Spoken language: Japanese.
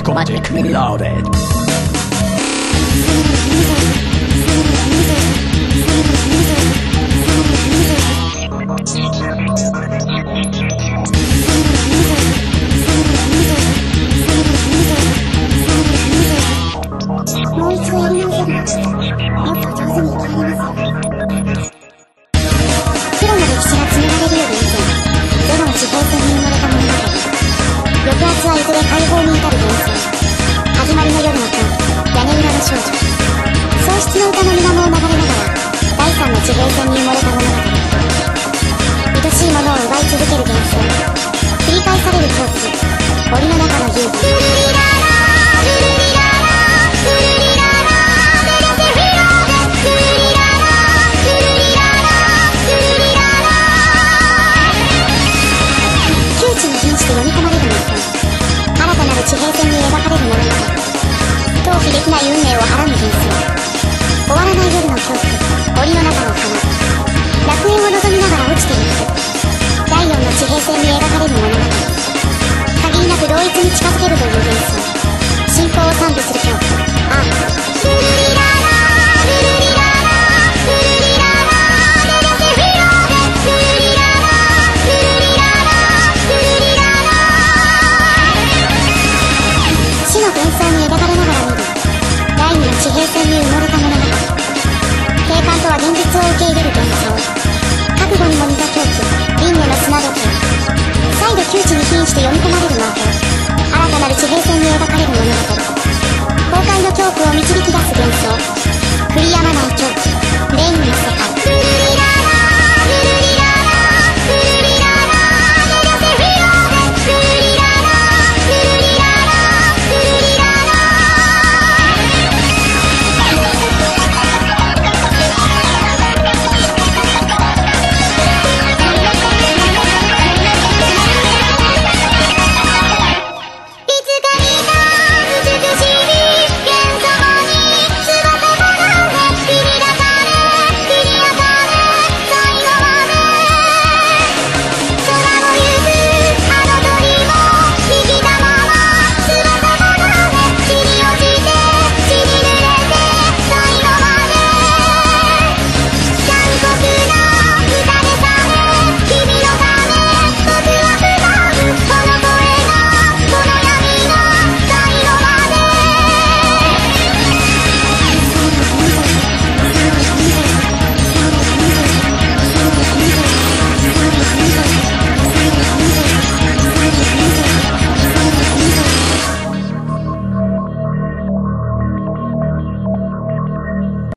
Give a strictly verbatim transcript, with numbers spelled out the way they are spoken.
コマジックリローデッド。 もう一度やり直せばもっと上手に生きられますよ。プロの歴史が紡がれるより以前、ゼロの地平線に埋もれた物語。抑圧はいずれ解放に至る幻想。始まりの夜の今日、屋根裏の少女。喪失の歌の水面を流れながら第三の地平線に埋もれた物語。愛しいものを奪い続ける幻想。繰り返される狂気。森の中の遊戯。窮地に瀕して読み込まれる日本。新たなる地平線に描かれる物語。逃避できない運命をはらむ幻想。終わらない夜の恐怖。森の中の花。楽園を望みながら落ちていく。だいよんの地平線に描かれる物語。限りなく同一に近づけるという幻想。信仰を賛美する恐怖。アート。死の幻想に描かれながら見る第二の地平線に埋もれた物語。景観とは現実を受け入れる幻想。覚悟にも似た狂気。輪廻の砂時計。再度窮地に瀕して読み込まれる魔法。